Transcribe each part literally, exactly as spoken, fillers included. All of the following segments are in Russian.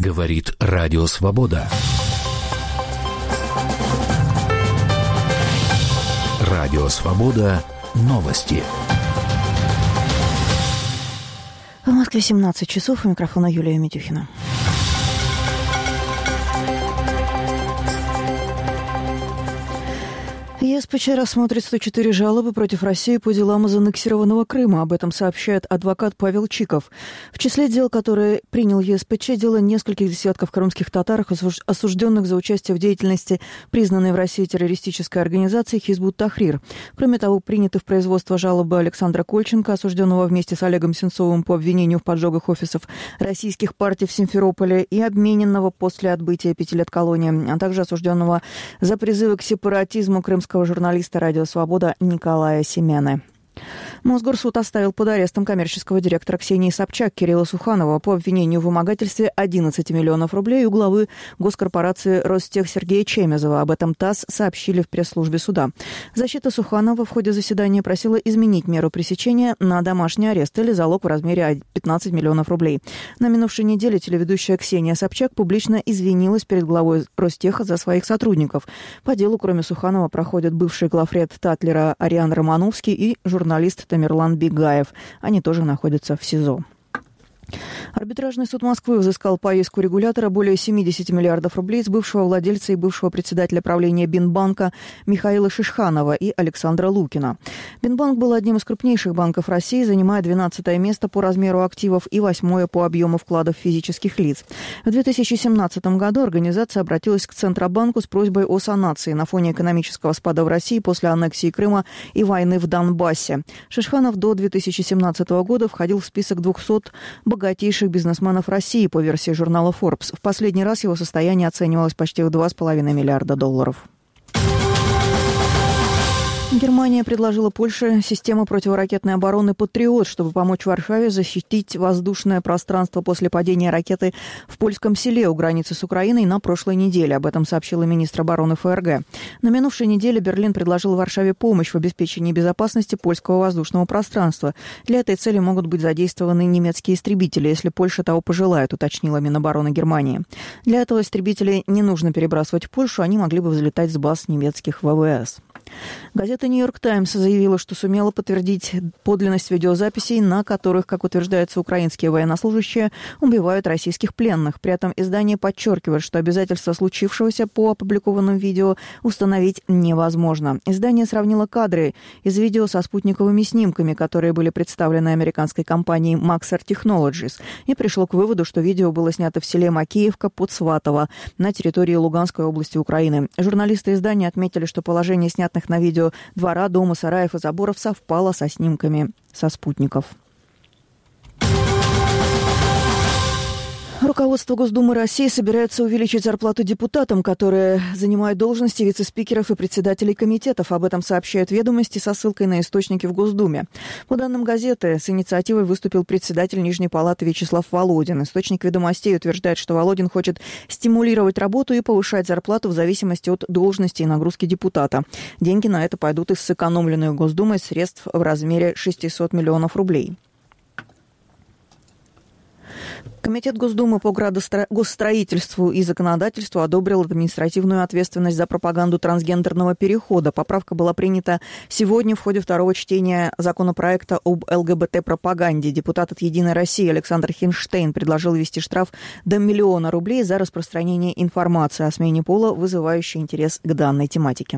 Говорит Радио Свобода. Радио Свобода. Новости. В Москве семнадцать часов. У микрофона Юлия Митюхина. ЕСПЧ рассмотрит сто четыре жалобы против России по делам из аннексированного Крыма. Об этом сообщает адвокат Павел Чиков. В числе дел, которые принял ЕСПЧ, дело нескольких десятков крымских татар, осужденных за участие в деятельности признанной в России террористической организации Хизбут Тахрир. Кроме того, приняты в производство жалобы Александра Кольченко, осужденного вместе с Олегом Сенцовым по обвинению в поджогах офисов российских партий в Симферополе и обмененного после отбытия пяти лет колонии, а также осужденного за призывы к сепаратизму крымского журналиста «Радио Свобода» Николая Семены. Мосгорсуд оставил под арестом коммерческого директора Ксении Собчак Кирилла Суханова по обвинению в вымогательстве одиннадцати миллионов рублей у главы госкорпорации «Ростех» Сергея Чемезова. Об этом ТАСС сообщили в пресс-службе суда. Защита Суханова в ходе заседания просила изменить меру пресечения на домашний арест или залог в размере пятнадцать миллионов рублей. На минувшей неделе телеведущая Ксения Собчак публично извинилась перед главой Ростеха за своих сотрудников. По делу, кроме Суханова, проходят бывший главред Татлера Ариан Романовский и журналист Тамерлан Бегаев. Они тоже находятся в СИЗО. Арбитражный суд Москвы взыскал по иску регулятора более семьдесят миллиардов рублей с бывшего владельца и бывшего председателя правления Бинбанка Михаила Шишханова и Александра Лукина. Бинбанк был одним из крупнейших банков России, занимая двенадцатое место по размеру активов и восьмое по объему вкладов физических лиц. В две тысячи семнадцатом году организация обратилась к Центробанку с просьбой о санации на фоне экономического спада в России после аннексии Крыма и войны в Донбассе. Шишханов до две тысячи семнадцатого года входил в список двухсот богатейших бизнесменов России по версии журнала Forbes. В последний раз его состояние оценивалось почти в два с половиной миллиарда долларов. Германия предложила Польше систему противоракетной обороны «Патриот», чтобы помочь Варшаве защитить воздушное пространство после падения ракеты в польском селе у границы с Украиной на прошлой неделе. Об этом сообщила министр обороны ФРГ. На минувшей неделе Берлин предложил Варшаве помощь в обеспечении безопасности польского воздушного пространства. Для этой цели могут быть задействованы немецкие истребители, если Польша того пожелает, уточнила Минобороны Германии. Для этого истребители не нужно перебрасывать в Польшу, они могли бы взлетать с баз немецких ВВС. Газета «Нью-Йорк Таймс» заявила, что сумела подтвердить подлинность видеозаписей, на которых, как утверждается, украинские военнослужащие убивают российских пленных. При этом издание подчеркивает, что обязательства случившегося по опубликованным видео установить невозможно. Издание сравнило кадры из видео со спутниковыми снимками, которые были представлены американской компанией Maxar Technologies, и пришло к выводу, что видео было снято в селе Макеевка под Сватово на территории Луганской области Украины. Журналисты издания отметили, что положение снятых на видео двора, дома, сараев и заборов совпало со снимками со спутников. Руководство Госдумы России собирается увеличить зарплату депутатам, которые занимают должности вице-спикеров и председателей комитетов. Об этом сообщают «Ведомости» со ссылкой на источники в Госдуме. По данным газеты, с инициативой выступил председатель Нижней палаты Вячеслав Володин. Источник «Ведомостей» утверждает, что Володин хочет стимулировать работу и повышать зарплату в зависимости от должности и нагрузки депутата. Деньги на это пойдут из сэкономленных Госдумой средств в размере шестьсот миллионов рублей. Комитет Госдумы по госстроительству и законодательству одобрил административную ответственность за пропаганду трансгендерного перехода. Поправка была принята сегодня в ходе второго чтения законопроекта об ЛГБТ-пропаганде. Депутат от «Единой России» Александр Хинштейн предложил ввести штраф до миллиона рублей за распространение информации о смене пола, вызывающей интерес к данной тематике.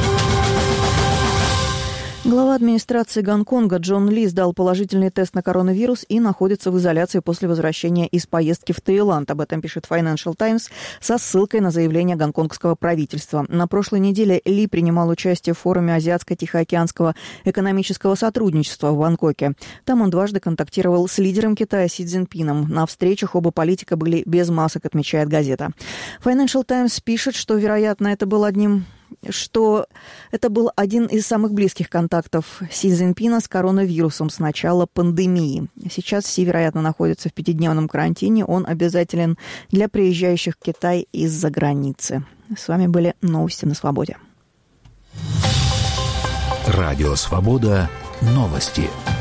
Глава администрации Гонконга Джон Ли сдал положительный тест на коронавирус и находится в изоляции после возвращения из поездки в Таиланд. Об этом пишет Financial Times со ссылкой на заявление гонконгского правительства. На прошлой неделе Ли принимал участие в форуме Азиатско-Тихоокеанского экономического сотрудничества в Бангкоке. Там он дважды контактировал с лидером Китая Си Цзиньпином. На встречах оба политика были без масок, отмечает газета. Financial Times пишет, что, вероятно, это был одним... что это был один из самых близких контактов Си Цзиньпина с коронавирусом с начала пандемии. Сейчас Си, вероятно, находится в пятидневном карантине. Он обязателен для приезжающих в Китай из-за границы. С вами были новости на Свободе. Радио Свобода. Новости.